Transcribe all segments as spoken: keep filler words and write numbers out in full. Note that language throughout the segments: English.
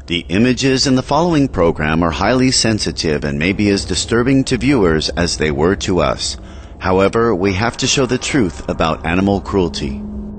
The images in the following program are highly sensitive and may be as disturbing to viewers as they were to us. However, we have to show the truth about animal cruelty.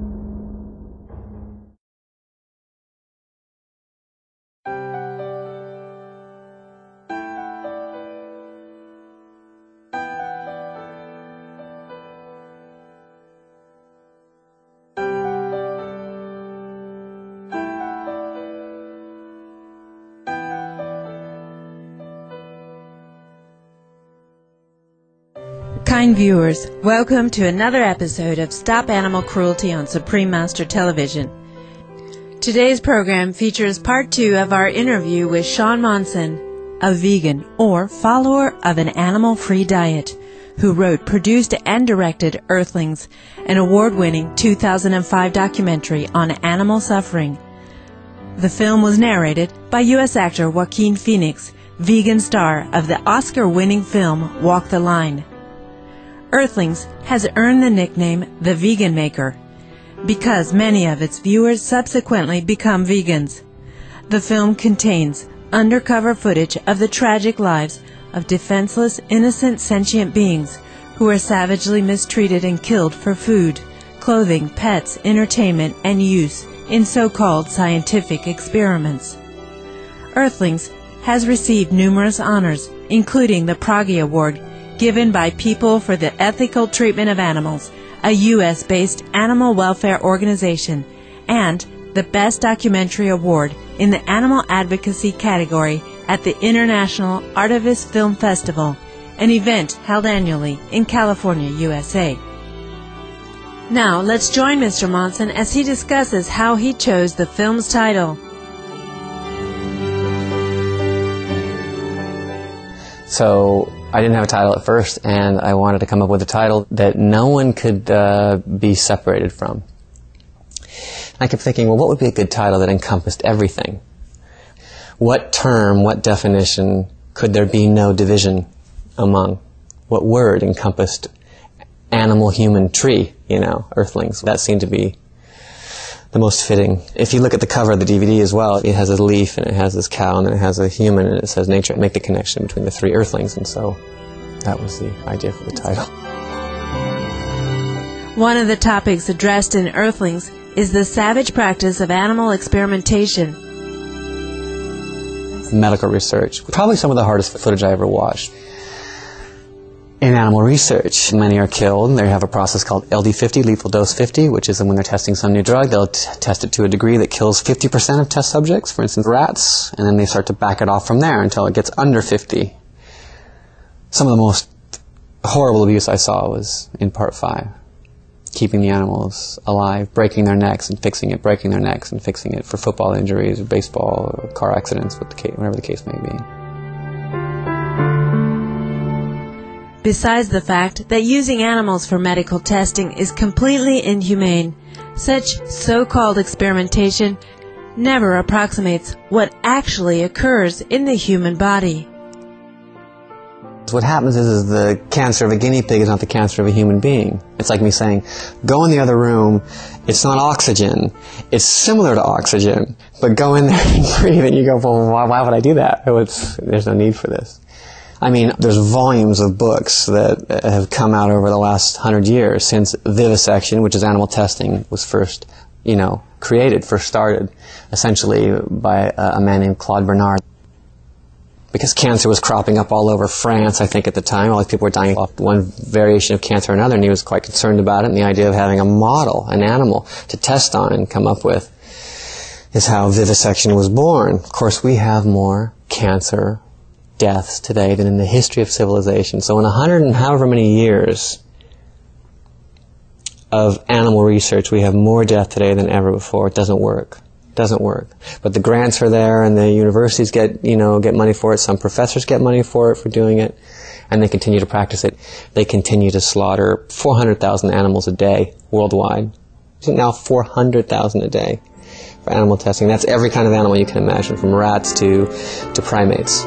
Kind viewers, welcome to another episode of Stop Animal Cruelty on Supreme Master Television. Today's program features part two of our interview with Shawn Monson, a vegan or follower of an animal-free diet, who wrote, produced, and directed Earthlings, an award-winning two thousand five documentary on animal suffering. The film was narrated by U S actor Joaquin Phoenix, vegan star of the Oscar-winning film Walk the Line. Earthlings has earned the nickname The Vegan Maker because many of its viewers subsequently become vegans. The film contains undercover footage of the tragic lives of defenseless, innocent, sentient beings who are savagely mistreated and killed for food, clothing, pets, entertainment, and use in so-called scientific experiments. Earthlings has received numerous honors, including the Pragi Award, given by People for the Ethical Treatment of Animals, a U S-based animal welfare organization, and the Best Documentary Award in the Animal Advocacy category at the International Artivist Film Festival, an event held annually in California, U S A. Now, let's join Mister Monson as he discusses how he chose the film's title. So, I didn't have a title at first, and I wanted to come up with a title that no one could uh, be separated from. I kept thinking, well, what would be a good title that encompassed everything? What term, what definition could there be no division among? What word encompassed animal-human tree, you know, Earthlings? That seemed to be the most fitting. If you look at the cover of the D V D as well, it has a leaf, and it has this cow, and then it has a human, and it says nature. Make the connection between the three Earthlings, and so that was the idea for the title. One of the topics addressed in Earthlings is the savage practice of animal experimentation. Medical research. Probably some of the hardest footage I ever watched. In animal research, many are killed. They have a process called L D fifty, lethal dose fifty, which is when they're testing some new drug, they'll t- test it to a degree that kills fifty percent of test subjects, for instance rats, and then they start to back it off from there until it gets under fifty. Some of the most horrible abuse I saw was in part five. Keeping the animals alive, breaking their necks and fixing it, breaking their necks and fixing it for football injuries or baseball or car accidents, what the case, whatever the case may be. Besides the fact that using animals for medical testing is completely inhumane, such so-called experimentation never approximates what actually occurs in the human body. What happens is, is the cancer of a guinea pig is not the cancer of a human being. It's like me saying, go in the other room, it's not oxygen, it's similar to oxygen, but go in there and breathe, and you go, well, why, why would I do that? It's, there's no need for this. I mean, there's volumes of books that have come out over the last hundred years since vivisection, which is animal testing, was first, you know, created, first started, essentially by a, a man named Claude Bernard. Because cancer was cropping up all over France, I think, at the time. All these people were dying off one variation of cancer or another, and he was quite concerned about it, and the idea of having a model, an animal, to test on and come up with is how vivisection was born. Of course, we have more cancer deaths today than in the history of civilization. So in a hundred and however many years of animal research, we have more death today than ever before. It doesn't work. It doesn't work. But the grants are there, and the universities get, you know, get money for it. Some professors get money for it, for doing it, and they continue to practice it. They continue to slaughter four hundred thousand animals a day worldwide. Now four hundred thousand a day for animal testing. That's every kind of animal you can imagine, from rats to, to primates.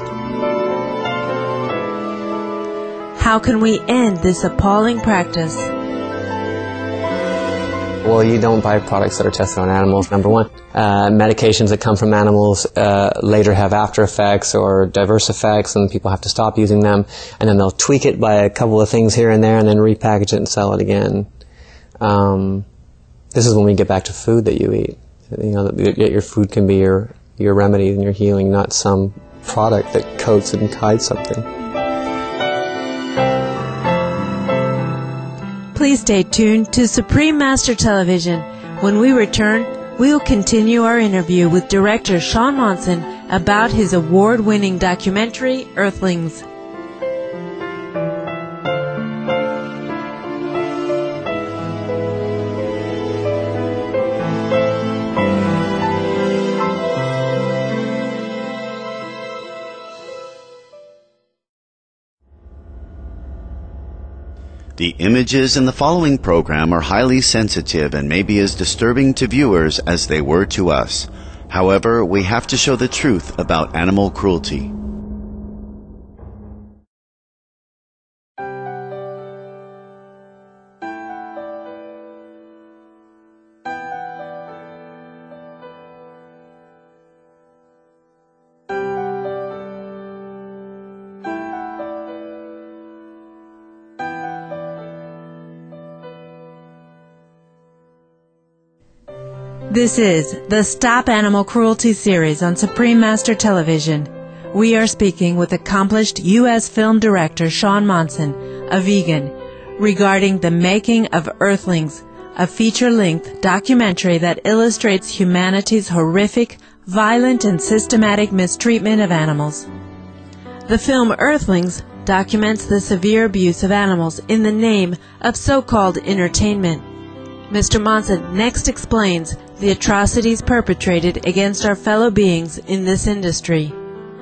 How can we end this appalling practice? Well, you don't buy products that are tested on animals, number one. Uh, medications that come from animals uh, later have after effects or diverse effects, and people have to stop using them, and then they'll tweak it by a couple of things here and there and then repackage it and sell it again. Um, this is when we get back to food that you eat. You know, that your food can be your, your remedy and your healing, not some product that coats and hides something. Please stay tuned to Supreme Master Television. When we return, we will continue our interview with director Sean Monson about his award-winning documentary, Earthlings. The images in the following program are highly sensitive and may be as disturbing to viewers as they were to us. However, we have to show the truth about animal cruelty. This is the Stop Animal Cruelty series on Supreme Master Television. We are speaking with accomplished U S film director Sean Monson, a vegan, regarding the making of Earthlings, a feature-length documentary that illustrates humanity's horrific, violent, and systematic mistreatment of animals. The film Earthlings documents the severe abuse of animals in the name of so-called entertainment. Mister Monson next explains the atrocities perpetrated against our fellow beings in this industry.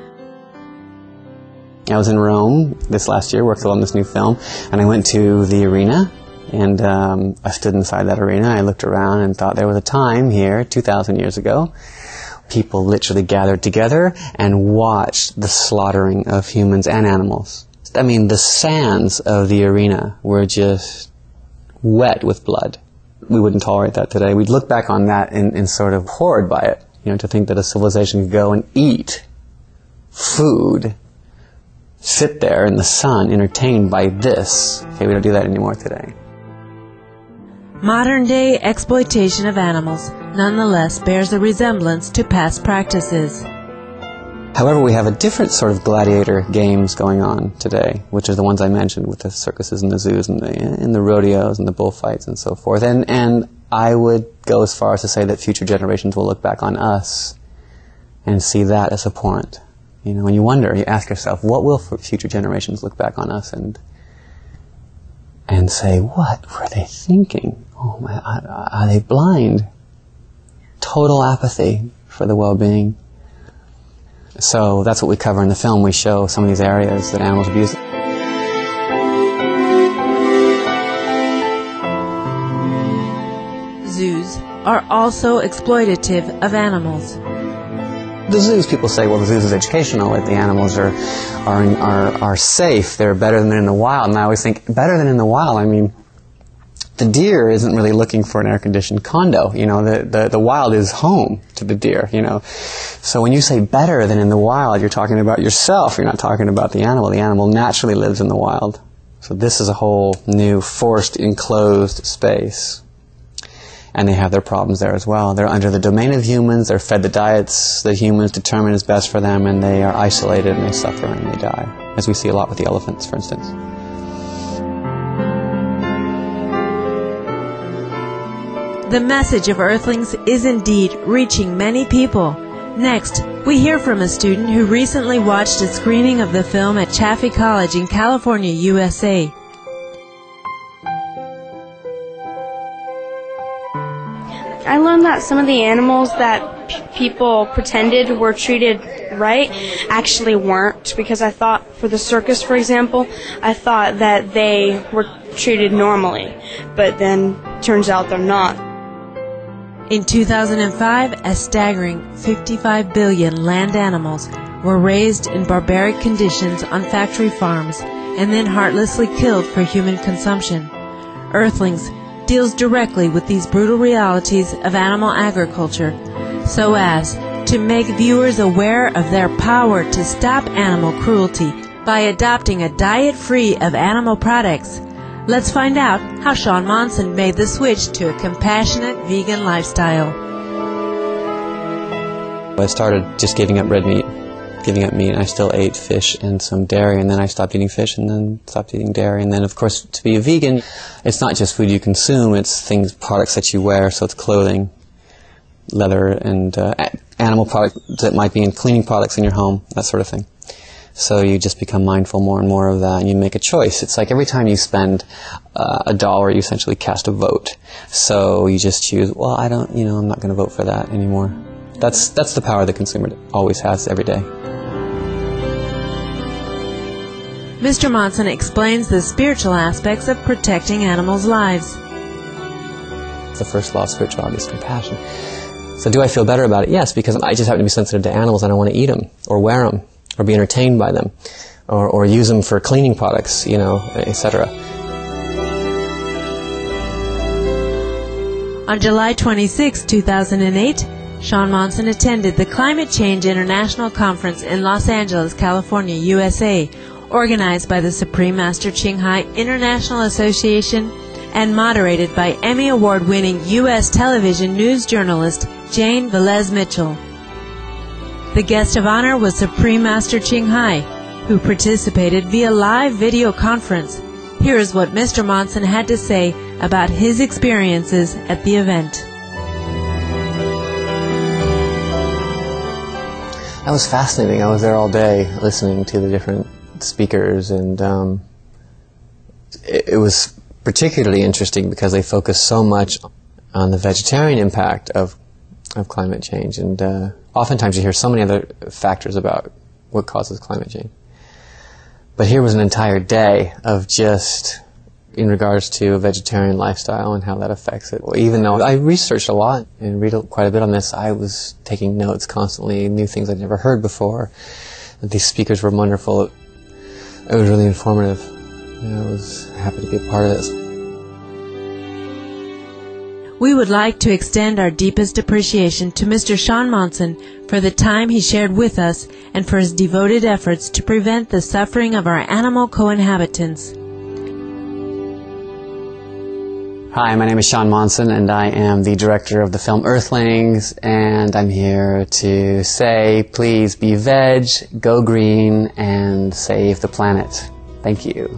I was in Rome this last year, worked on this new film, and I went to the arena, and um, I stood inside that arena. I looked around and thought there was a time here, two thousand years ago, people literally gathered together and watched the slaughtering of humans and animals. I mean, the sands of the arena were just wet with blood. We wouldn't tolerate that today. We'd look back on that and, and sort of horrid by it. You know, to think that a civilization could go and eat food, sit there in the sun, entertained by this. Okay, we don't do that anymore today. Modern-day exploitation of animals nonetheless bears a resemblance to past practices. However, we have a different sort of gladiator games going on today, which are the ones I mentioned with the circuses and the zoos and the, and the rodeos and the bullfights and so forth. And, and I would go as far as to say that future generations will look back on us and see that as abhorrent. You know, when you wonder, you ask yourself, what will future generations look back on us and and say, what were they thinking? Oh my, are, are they blind? Total apathy for the well-being. So that's what we cover in the film. We show some of these areas that animals abuse. Zoos are also exploitative of animals. The zoos, people say, well, the zoos is educational. The animals are, are, are, are safe. They're better than in the wild. And I always think, better than in the wild, I mean, the deer isn't really looking for an air-conditioned condo. You know, the, the, the wild is home to the deer, you know. So when you say better than in the wild, you're talking about yourself. You're not talking about the animal. The animal naturally lives in the wild. So this is a whole new forced, enclosed space. And they have their problems there as well. They're under the domain of humans. They're fed the diets that humans determine is best for them, and they are isolated and they suffer and they die, as we see a lot with the elephants, for instance. The message of Earthlings is indeed reaching many people. Next, we hear from a student who recently watched a screening of the film at Chaffey College in California, U S A. I learned that some of the animals that p- people pretended were treated right actually weren't, because I thought, for the circus, for example, I thought that they were treated normally, but then turns out they're not. In two thousand five, a staggering fifty-five billion land animals were raised in barbaric conditions on factory farms and then heartlessly killed for human consumption. Earthlings deals directly with these brutal realities of animal agriculture, so as to make viewers aware of their power to stop animal cruelty by adopting a diet free of animal products. Let's find out how Shawn Monson made the switch to a compassionate vegan lifestyle. I started just giving up red meat, giving up meat. I still ate fish and some dairy, and then I stopped eating fish and then stopped eating dairy. And then, of course, to be a vegan, it's not just food you consume, it's things, products that you wear, so it's clothing, leather, and uh, animal products that might be in cleaning products in your home, that sort of thing. So you just become mindful more and more of that, and you make a choice. It's like every time you spend uh, a dollar, you essentially cast a vote. So you just choose, well, I don't, you know, I'm not going to vote for that anymore. That's, that's the power the consumer always has every day. Mister Monson explains the spiritual aspects of protecting animals' lives. The first law of spirituality is compassion. So do I feel better about it? Yes, because I just happen to be sensitive to animals and I want to eat them, or wear them, or be entertained by them, or, or use them for cleaning products, you know, et cetera. On July twenty-sixth, two thousand eight, Shawn Monson attended the Climate Change International Conference in Los Angeles, California, U S A, organized by the Supreme Master Ching Hai International Association and moderated by Emmy Award-winning U S television news journalist Jane Velez Mitchell. The guest of honor was Supreme Master Ching Hai, who participated via live video conference. Here is what Mister Monson had to say about his experiences at the event. That was fascinating. I was there all day listening to the different speakers, and um, it, it was particularly interesting because they focused so much on the vegetarian impact of of climate change, and uh, oftentimes you hear so many other factors about what causes climate change. But here was an entire day of just in regards to a vegetarian lifestyle and how that affects it. Well, even though I researched a lot and read quite a bit on this, I was taking notes constantly, new things I'd never heard before. These speakers were wonderful. It, it was really informative. Yeah, I was happy to be a part of this. We would like to extend our deepest appreciation to Mister Shawn Monson for the time he shared with us and for his devoted efforts to prevent the suffering of our animal co-inhabitants. Hi, my name is Shawn Monson, and I am the director of the film Earthlings, and I'm here to say, please be veg, go green, and save the planet. Thank you.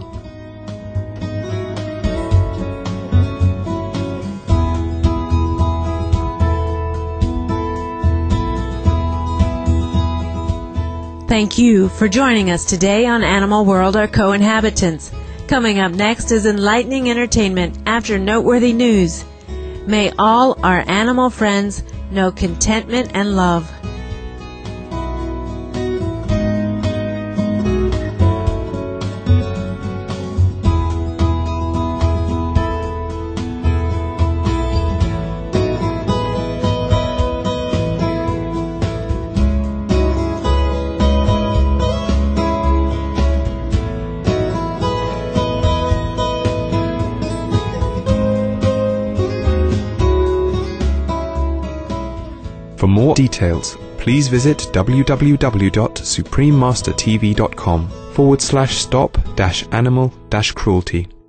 Thank you for joining us today on Animal World, Our Co-Inhabitants. Coming up next is enlightening entertainment after noteworthy news. May all our animal friends know contentment and love. For more details, please visit w w w dot supreme master t v dot com forward slash stop dash animal dash cruelty.